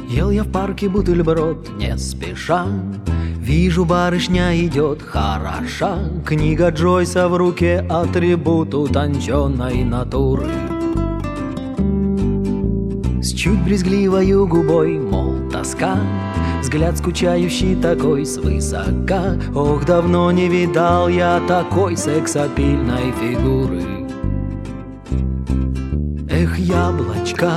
Ел я в парке бутерброд не спеша. Вижу, барышня идет хороша. Книга Джойса в руке, атрибут утонченной натуры. С чуть брезгливою губой, мол, тоска. Взгляд скучающий такой свысока. Ох, давно не видал я такой сексапильной фигуры. Эх, яблочко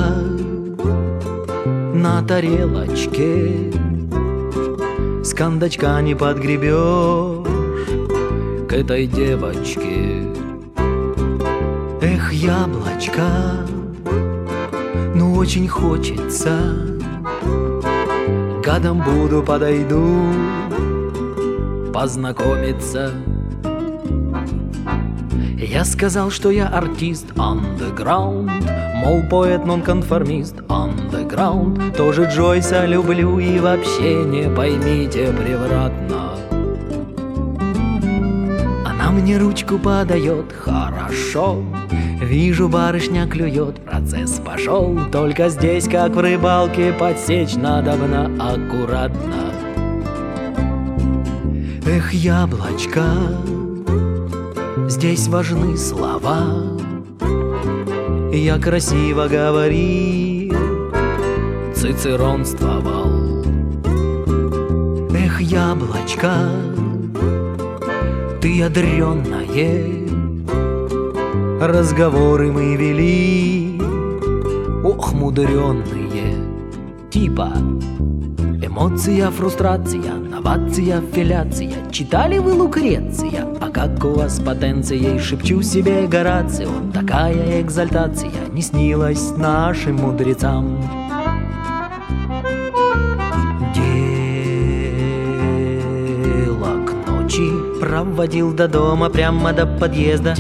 на тарелочке, с кондачка не подгребешь к этой девочке. Эх, яблочко, ну очень хочется. Годом буду, подойду познакомиться. Я сказал, что я артист underground, мол, поэт нонконформист underground. Тоже Джойса люблю и вообще не поймите превратно. Она мне ручку подает хорошо. Вижу, барышня клюет, процесс пошел. Только здесь, как в рыбалке, подсечь надобно аккуратно. Эх, яблочко, здесь важны слова. Я красиво говорил, цицеронствовал. Эх, яблочко, ты ядрённое. Разговоры мы вели, ох, мудрённые. Типа эмоция, фрустрация, новация, филяция. Читали вы Лукреция? А как у вас с потенцией? Шепчу себе Горацио. Такая экзальтация не снилась нашим мудрецам. Дело к ночи проводил до дома, прямо до подъезда.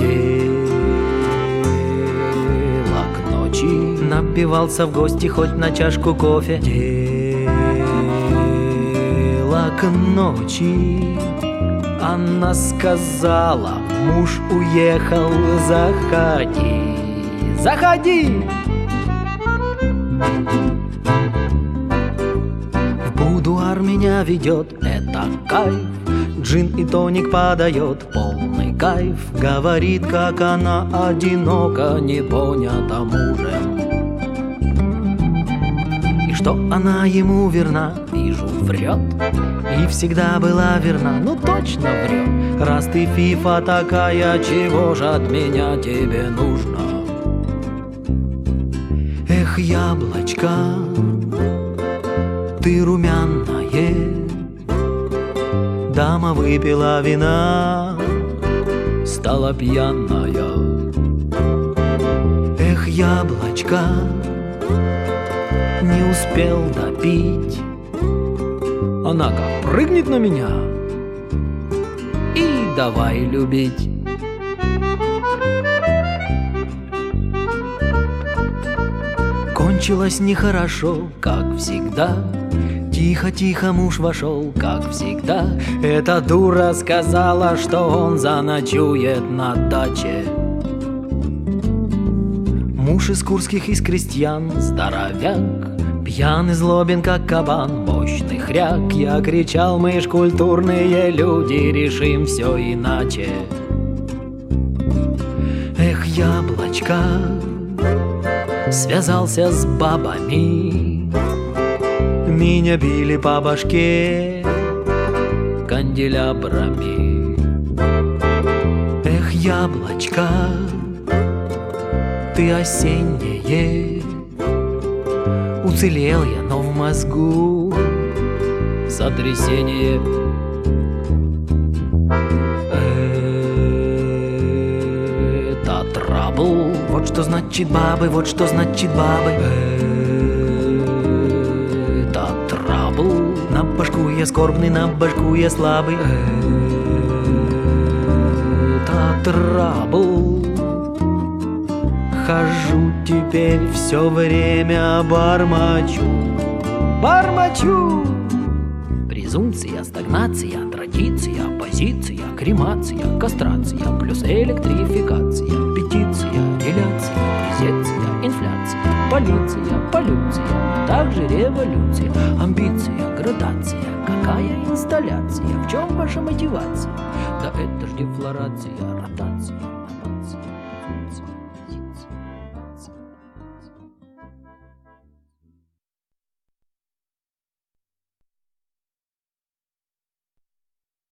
Напивался в гости хоть на чашку кофе. Дело к ночи. Она сказала, муж уехал, заходи, заходи. В будуар меня ведет, это кайф. Джин и тоник подает, полный кайф. Говорит, как она одинока, не понята мужем. И что она ему верна, вижу, врет. И всегда была верна, ну точно врет. Раз ты фифа такая, чего же от меня тебе нужно? Эх, яблочко, ты румяное. Дама выпила вина, стала пьяная. Эх, яблочко, не успел допить. Она как прыгнет на меня и давай любить. Кончилось нехорошо, как всегда. Тихо-тихо муж вошел, как всегда. Эта дура сказала, что он заночует на даче. Муж из курских, из крестьян, здоровяк. Пьяный, злобен, как кабан, мощный хряк. Я кричал, мы ж культурные люди, решим все иначе. Эх, яблочко, связался с бабами. Меня били по башке канделябрами. Эх, яблочко, ты осеннее. Уцелел я, но в мозгу сотрясение. Это трабл. Вот что значит бабы, вот что значит бабы. Это трабл. На башку я скорбный, на башку я слабый. Это трабл. Хожу теперь все время, бормочу, бормочу. Презумпция, стагнация, традиция, позиция, кремация, кастрация, плюс электрификация, петиция, реляция, презекция, инфляция. инсталляция, полиция, полюция, также революция, амбиция, градация. Какая инсталляция? В чем ваша мотивация? Да это ж дефлорация, ротация.